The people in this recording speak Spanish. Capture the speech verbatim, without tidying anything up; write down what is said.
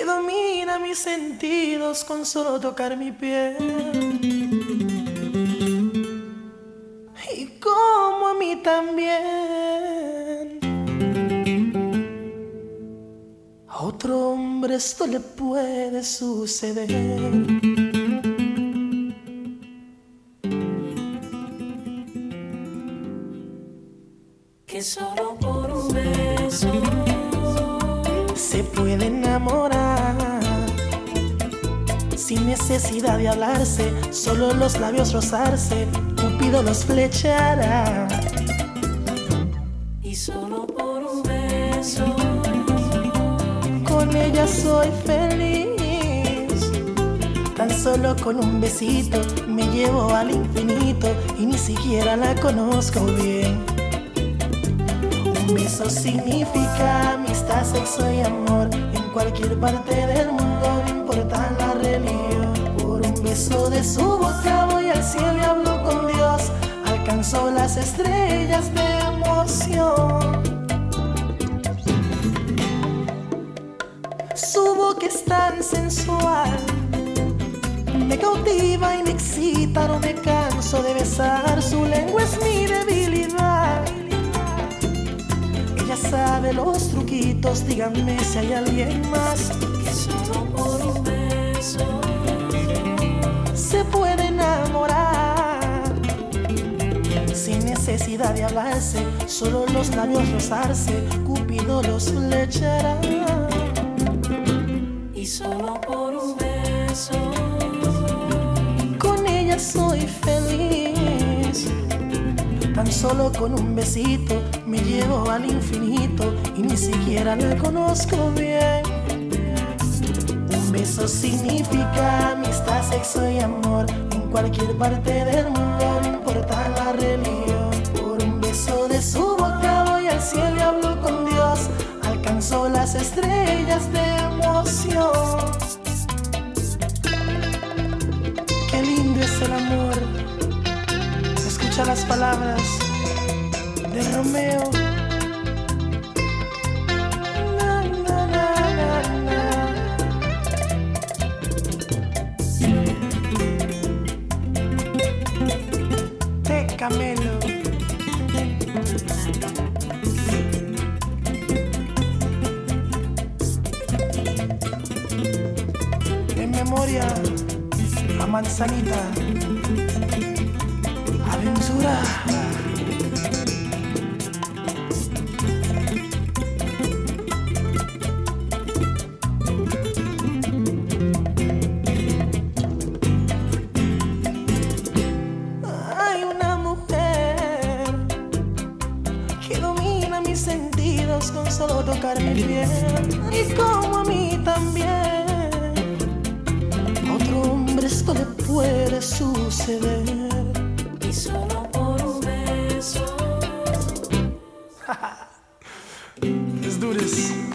domina mis sentidos con solo tocar mi piel. Y como a mí también. A otro hombre esto le puede suceder. Que solo por un beso se puede enamorar sin necesidad de hablarse, solo los labios rozarse, Cupido los flechará. y solo por un beso Con ella soy feliz, tan solo con un besito me llevo al infinito y ni siquiera la conozco bien. Un beso significa amistad, sexo y amor. En cualquier parte del mundo, no importa la religión. Por un beso de su boca voy al cielo y hablo con Dios. Alcanzó las estrellas de emoción. Su boca es tan sensual, me cautiva y me excita, no me canso de besar. Su lengua es mi debilidad. Ella sabe los truquitos, díganme si hay alguien más. que solo por un beso Se puede enamorar sin necesidad de hablarse, solo los labios rozarse, Cupido los flechará. y solo por un beso Con ella soy feliz, tan solo con un besito me llevo al infinito y ni siquiera la conozco bien. Un beso significa amistad, sexo y amor. En cualquier parte del mundo, no importa la religión. Por un beso de su boca voy al cielo y hablo con Dios. Alcanzó las estrellas de emoción. Qué lindo es el amor. Escucha las palabras de Romeo. Na, na, na, na, na. De Camelo. En memoria a Manzanita. Aventura. Hay una mujer que domina mis sentidos con solo tocar mi piel. Y como a mí también, a otro hombre esto le puede suceder. y solo por un beso Let's do this.